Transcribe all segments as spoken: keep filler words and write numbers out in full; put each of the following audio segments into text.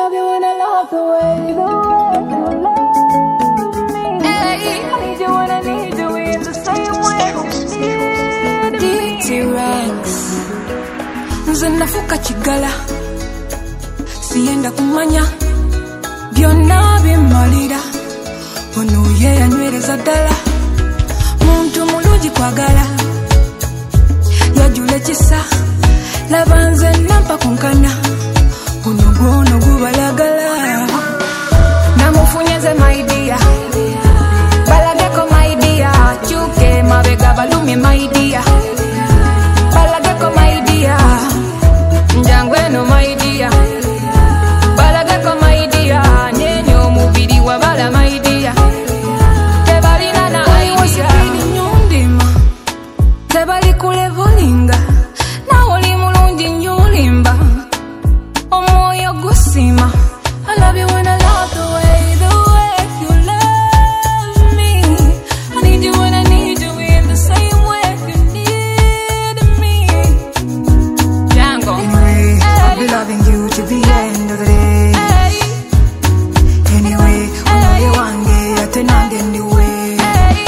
love you when I love the way, the way you love me. Hey. I need you when I need you in the same way you need me. T-Rex nze nafuka chigala siyenda kumanya byonna bimalira ono ye yanywereza ddala muntu mulungi kwagala yajula kisa labanze nampa kunkana ono gwono gubalagala namufunyeze my dear balageko my dear chuke mabega balumi my dear balageko my dear njangweno my dear balageko my dear nenyo mubiri wabala my dear tebalina na idea nyundima tebali kulevolinga nawoli mulungi nyulimba omoyo gusima. I love you when I love the way, the way you love me. I need you when I need you in the same way you need me. Django. Anyway, hey. I'll be loving you to the end of the day. Hey. Anyway, when I want it, I turn on the new way. Hey.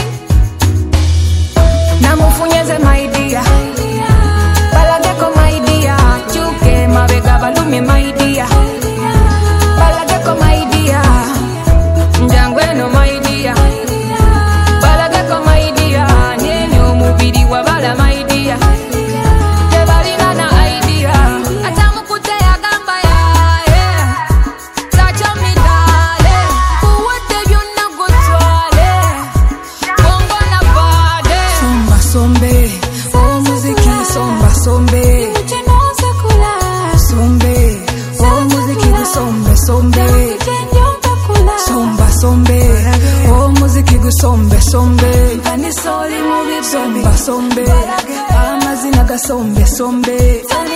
Namufunyeze my dear, balageko my dear, chuke mabega balumi my dear. Balageko my dear, njangweno my dear. Balageko my dear, nenyo mubiri wabala my dear. Tebalina na idea, atamukute yagamba yae. Tacha midale, uwete byonna gutwale. Bongo na bade. Somba sombe, oh muziki somba sombe. Muchenoza kula. Sombe, oh muziki sombe sombe. Somba sombe, oh muziki gusombe sombe. Ani soli mubi somba sombe. Amazina ga sombe sombe.